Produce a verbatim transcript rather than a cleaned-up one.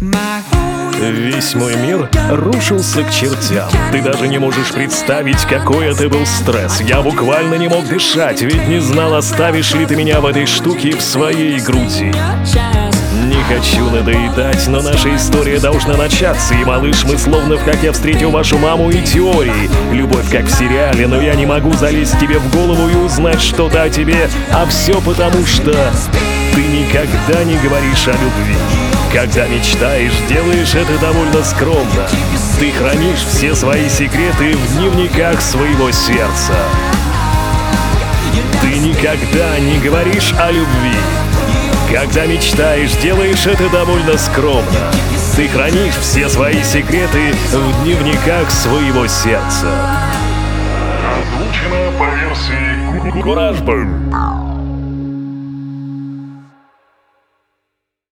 Весь мой мир рушился к чертям. Ты даже не можешь представить, какой это был стресс. Я буквально не мог дышать, ведь не знал, оставишь ли ты меня в этой штуке в своей груди. Не хочу надоедать, но наша история должна начаться. И, малыш, мы словно в «Как я встретил вашу маму» и теории. Любовь как в сериале, но я не могу залезть тебе в голову и узнать что-то о тебе. А все потому, что ты никогда не говоришь о любви. Когда мечтаешь, делаешь это довольно скромно. Ты хранишь все свои секреты в дневниках своего сердца. Ты никогда не говоришь о любви. Когда мечтаешь, делаешь это довольно скромно. Ты хранишь все свои секреты в дневниках своего сердца. Озвучено по версии Куражбэм.